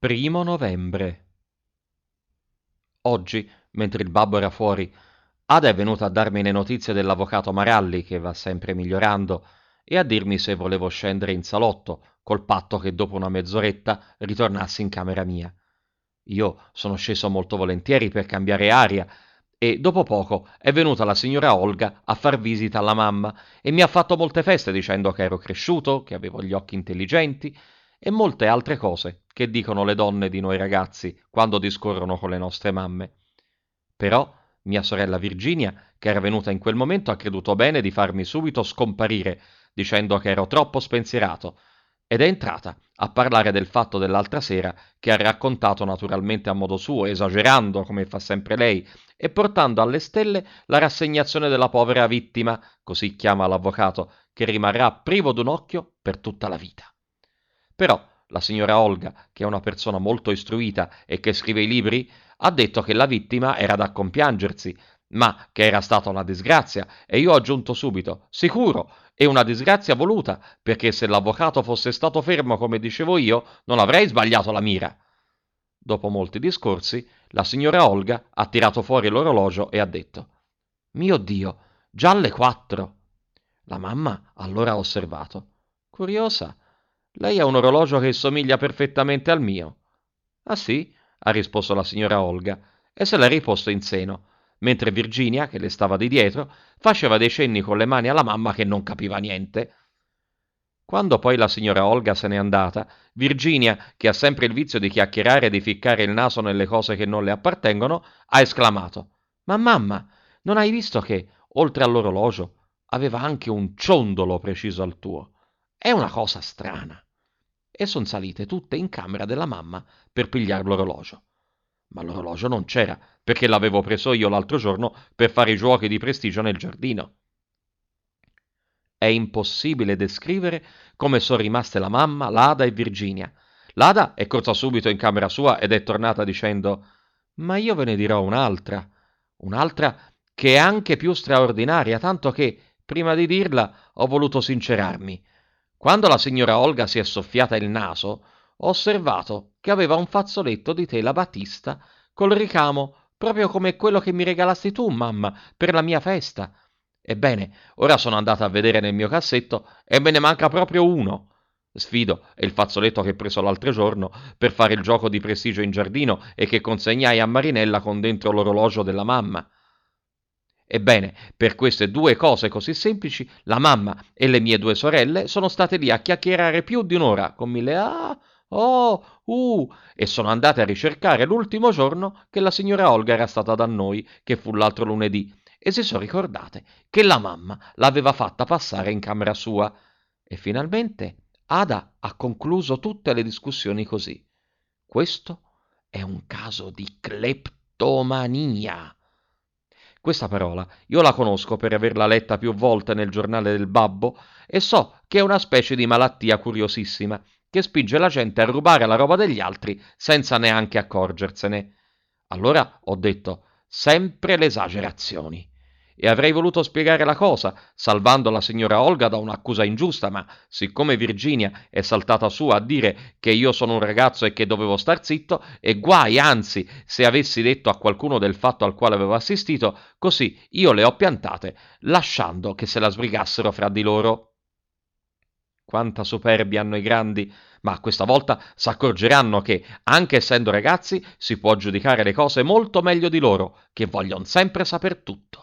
1° novembre. Oggi, mentre il babbo era fuori, Ada è venuta a darmi le notizie dell'avvocato Maralli, che va sempre migliorando, e a dirmi se volevo scendere in salotto, col patto che dopo una mezz'oretta ritornassi in camera mia. Io sono sceso molto volentieri per cambiare aria, e dopo poco è venuta la signora Olga a far visita alla mamma e mi ha fatto molte feste dicendo che ero cresciuto, che avevo gli occhi intelligenti e molte altre cose che dicono le donne di noi ragazzi quando discorrono con le nostre mamme. Però mia sorella Virginia, che era venuta in quel momento, ha creduto bene di farmi subito scomparire, dicendo che ero troppo spensierato, ed è entrata a parlare del fatto dell'altra sera, che ha raccontato naturalmente a modo suo, esagerando come fa sempre lei, e portando alle stelle la rassegnazione della povera vittima, così chiama l'avvocato, che rimarrà privo d'un occhio per tutta la vita. Però la signora Olga, che è una persona molto istruita e che scrive i libri, ha detto che la vittima era da compiangersi, ma che era stata una disgrazia, e io ho aggiunto subito, sicuro, è una disgrazia voluta, perché se l'avvocato fosse stato fermo come dicevo io, non avrei sbagliato la mira. Dopo molti discorsi, la signora Olga ha tirato fuori l'orologio e ha detto, mio Dio, già le 4. La mamma allora ha osservato, curiosa, lei ha un orologio che somiglia perfettamente al mio. Ah sì? Ha risposto la signora Olga e se l'è riposto in seno, mentre Virginia, che le stava di dietro, faceva dei cenni con le mani alla mamma che non capiva niente. Quando poi la signora Olga se n'è andata, Virginia, che ha sempre il vizio di chiacchierare e di ficcare il naso nelle cose che non le appartengono, ha esclamato: Ma mamma, non hai visto che, oltre all'orologio, aveva anche un ciondolo preciso al tuo? È una cosa strana. E son salite tutte in camera della mamma per pigliar l'orologio. Ma l'orologio non c'era, perché l'avevo preso io l'altro giorno per fare i giochi di prestigio nel giardino. È impossibile descrivere come sono rimaste la mamma, l'Ada e Virginia. L'Ada è corsa subito in camera sua ed è tornata dicendo: Ma io ve ne dirò un'altra che è anche più straordinaria, tanto che, prima di dirla, ho voluto sincerarmi. Quando la signora Olga si è soffiata il naso, ho osservato che aveva un fazzoletto di tela batista col ricamo, proprio come quello che mi regalasti tu, mamma, per la mia festa. Ebbene, ora sono andata a vedere nel mio cassetto e me ne manca proprio uno. Sfido, è il fazzoletto che ho preso l'altro giorno per fare il gioco di prestigio in giardino e che consegnai a Marinella con dentro l'orologio della mamma. Ebbene, per queste due cose così semplici, la mamma e le mie due sorelle sono state lì a chiacchierare più di un'ora con mille e sono andate a ricercare l'ultimo giorno che la signora Olga era stata da noi, che fu l'altro lunedì, e si sono ricordate che la mamma l'aveva fatta passare in camera sua. E finalmente Ada ha concluso tutte le discussioni così. Questo è un caso di cleptomania. Questa parola io la conosco per averla letta più volte nel giornale del babbo e so che è una specie di malattia curiosissima che spinge la gente a rubare la roba degli altri senza neanche accorgersene. Allora ho detto sempre le esagerazioni. E avrei voluto spiegare la cosa, salvando la signora Olga da un'accusa ingiusta, ma siccome Virginia è saltata su a dire che io sono un ragazzo e che dovevo star zitto, e guai, anzi, se avessi detto a qualcuno del fatto al quale avevo assistito, così io le ho piantate, lasciando che se la sbrigassero fra di loro. Quanta superbia hanno i grandi, ma questa volta s'accorgeranno che, anche essendo ragazzi, si può giudicare le cose molto meglio di loro, che vogliono sempre saper tutto.